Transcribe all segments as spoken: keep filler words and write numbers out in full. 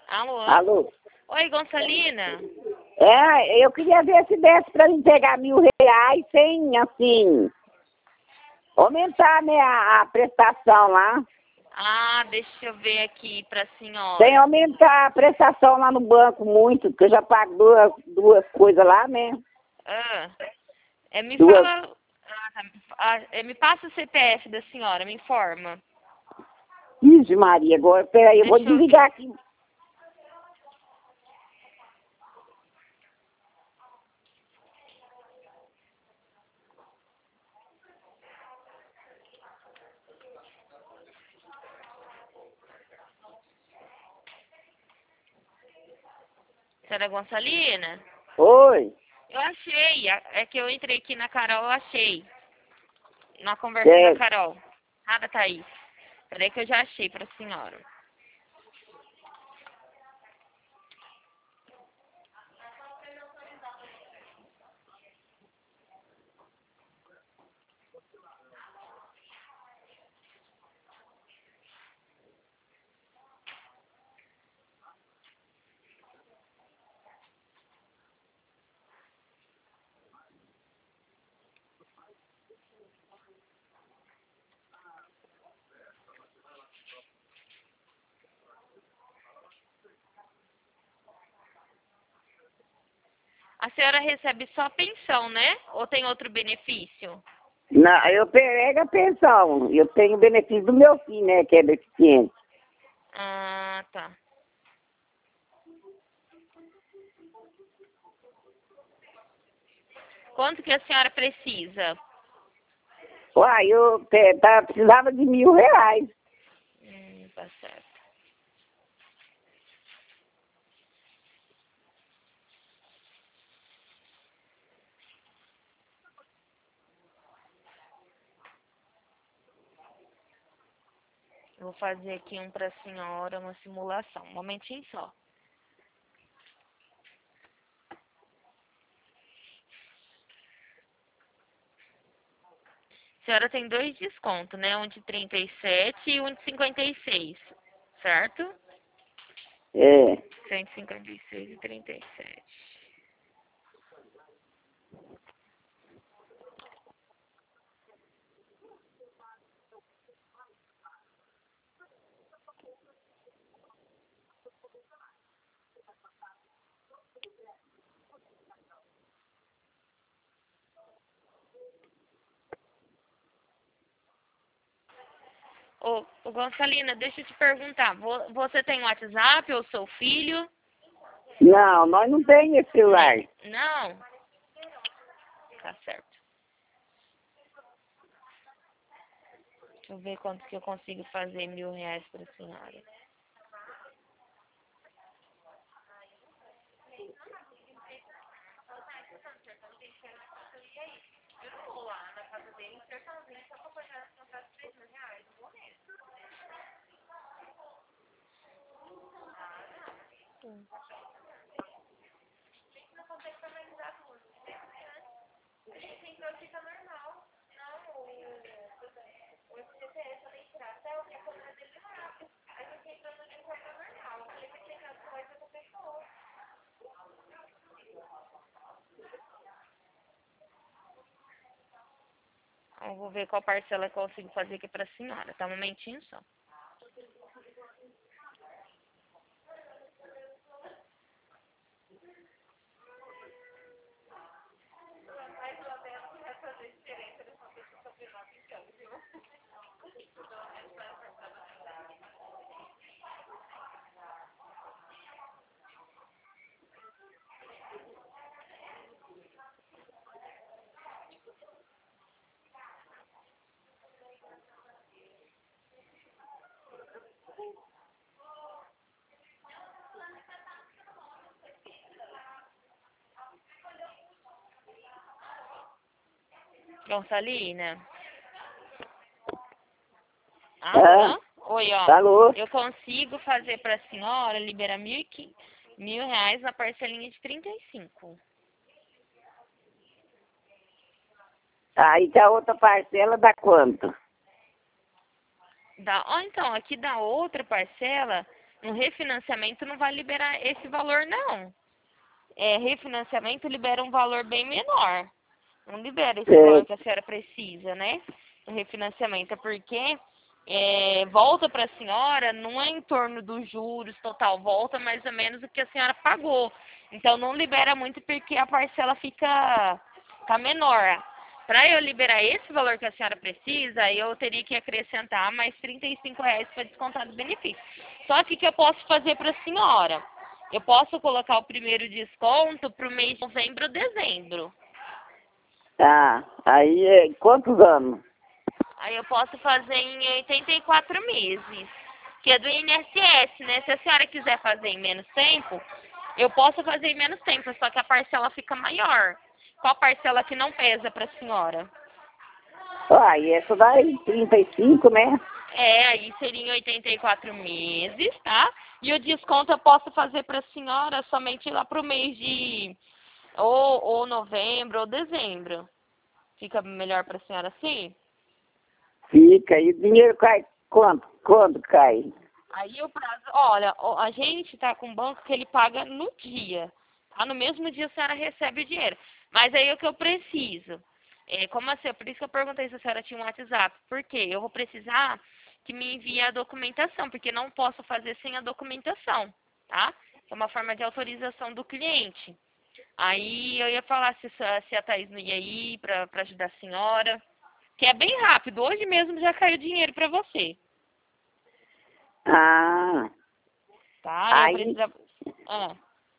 Alô? Alô? Oi, Gonçalina? É, eu queria ver se desse pra mim pegar mil reais sem, assim, aumentar, né, a, a prestação lá. Ah, deixa eu ver aqui pra senhora. Sem aumentar a prestação lá no banco muito, porque eu já pago duas, duas coisas lá, né? Ah, é, me Duas. fala... Ah, tá. Ah, é, me passa o C P F da senhora, me informa. Ixi, Maria, agora, peraí, eu vou Deixa eu desligar ver. aqui. Senhora Gonçalina? Oi. Eu achei. É que eu entrei aqui na Carol, eu achei. Na conversa da Certo. Carol. Nada, Thaís. Peraí que eu já achei pra senhora. A senhora recebe só pensão, né? Ou tem outro benefício? Não, eu pego a pensão. Eu tenho o benefício do meu filho, né, que é deficiente. Ah, tá. Quanto que a senhora precisa? Uai, eu te, tá, precisava de mil reais. Hum, tá certo. Vou fazer aqui um pra senhora, uma simulação. Um momentinho só. A senhora tem dois descontos, né? Um de trinta e sete e um de cinquenta e seis, certo? É. cento e cinquenta e seis e trinta e sete. Ô, ô, Gonçalina, deixa eu te perguntar. vo- Você tem WhatsApp ou seu filho? Não, nós não temos esse celular. Não? Tá certo. Deixa eu ver quanto que eu consigo fazer mil reais pra senhora. Eu vou ver qual parcela que eu consigo fazer aqui pra senhora. Tá um momentinho só. Gonçalina? Alô? Oi, ó. Alô? Eu consigo fazer pra senhora liberar mil, e quinhentos, mil reais na parcelinha de trinta e cinco. Aí que a outra parcela dá quanto? Da, ó, então, aqui da outra parcela No refinanciamento não vai liberar esse valor, não. É, refinanciamento libera um valor bem menor. Não libera esse É. valor que a senhora precisa, né? No refinanciamento, é porque é, volta para a senhora, não é em torno dos juros total, volta mais ou menos o que a senhora pagou. Então não libera muito porque a parcela fica, fica menor. Para eu liberar esse valor que a senhora precisa, eu teria que acrescentar mais trinta e cinco reais para descontar do benefício. Só que o que eu posso fazer para a senhora? Eu posso colocar o primeiro desconto para o mês de novembro ou dezembro. Tá. Aí, é, quantos anos? Aí eu posso fazer em oitenta e quatro meses, que é do I N S S, né? Se a senhora quiser fazer em menos tempo, eu posso fazer em menos tempo, só que a parcela fica maior. Qual parcela que não pesa para a senhora? Ah, e essa daí, trinta e cinco, né? É, aí seria em oitenta e quatro meses, tá? E o desconto eu posso fazer para a senhora somente lá para o mês de ou, ou novembro ou dezembro. Fica melhor para a senhora assim? Fica. E o dinheiro cai quanto? Quando cai? Aí o prazo, olha, ó, a gente tá com um banco que ele paga no dia, tá? No mesmo dia a senhora recebe o dinheiro. Mas aí o que eu preciso, é, como assim, por isso que eu perguntei se a senhora tinha um WhatsApp, por quê? Eu vou precisar que me envie a documentação, porque não posso fazer sem a documentação, tá? É uma forma de autorização do cliente. Aí eu ia falar se, se a Thaís não ia ir pra, pra ajudar a senhora, que é bem rápido, hoje mesmo já caiu dinheiro pra você. Ah, Tá, eu aí, precisava... Ah.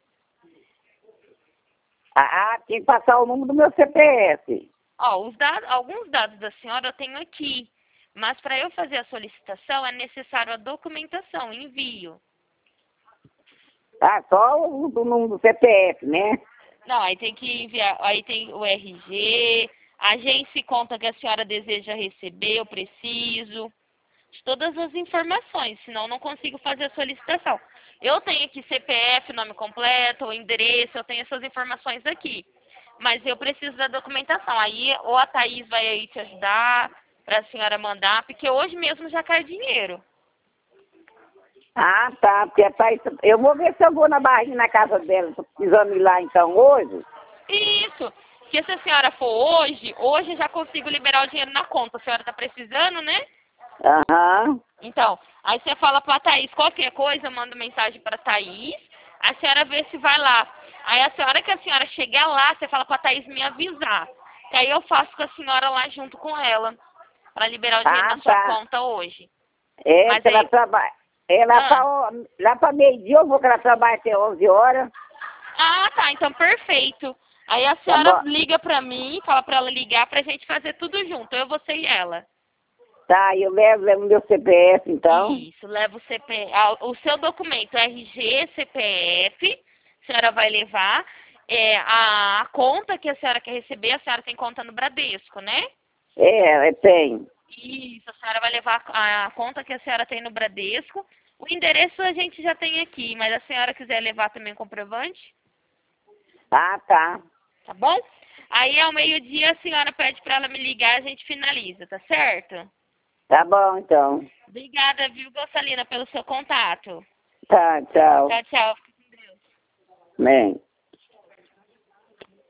ah, tem que passar o número do meu C P F. Ó, os dados, alguns dados da senhora eu tenho aqui, mas para eu fazer a solicitação é necessário a documentação, envio. Ah, só o do número do C P F, né? Não, aí tem que enviar, aí tem o R G, agência e conta que a senhora deseja receber, eu preciso de todas as informações, senão eu não consigo fazer a solicitação. Eu tenho aqui C P F, nome completo, o endereço, eu tenho essas informações aqui. Mas eu preciso da documentação. Aí ou a Thaís vai aí te ajudar para a senhora mandar, porque hoje mesmo já cai dinheiro. Ah, tá, porque a Thaís, eu vou ver se eu vou na barrinha na casa dela, tô precisando ir lá então hoje. Isso. Porque se a senhora for hoje, hoje eu já consigo liberar o dinheiro na conta. A senhora está precisando, né? Aham. Então, aí você fala para a Thaís qualquer coisa, manda mensagem para a Thaís, a senhora vê se vai lá. Aí a senhora que a senhora chegar lá, você fala para a Thaís me avisar. Que aí eu faço com a senhora lá junto com ela, para liberar o dinheiro Ah, na sua tá. conta hoje. É, Mas que ela aí... trabalha. Ela Ah. tá, lá para meio-dia eu vou que ela trabalha até onze horas. Ah, tá, então perfeito. Aí a Tá senhora bom. liga pra mim, fala pra ela ligar pra gente fazer tudo junto, eu, você e ela. Tá, eu levo, levo meu C P F então. Isso, leva o C P F, o seu documento R G, C P F, a senhora vai levar, é, a, a conta que a senhora quer receber, a senhora tem conta no Bradesco, né? É, tem. Isso, a senhora vai levar a, a conta que a senhora tem no Bradesco. O endereço a gente já tem aqui, mas a senhora quiser levar também o comprovante? Ah, tá. Tá bom? Aí ao meio-dia a senhora pede para ela me ligar e a gente finaliza, tá certo? Tá bom então. Obrigada, viu, Gonçalina, pelo seu contato. Tá, tchau. Tchau, tchau. Bem.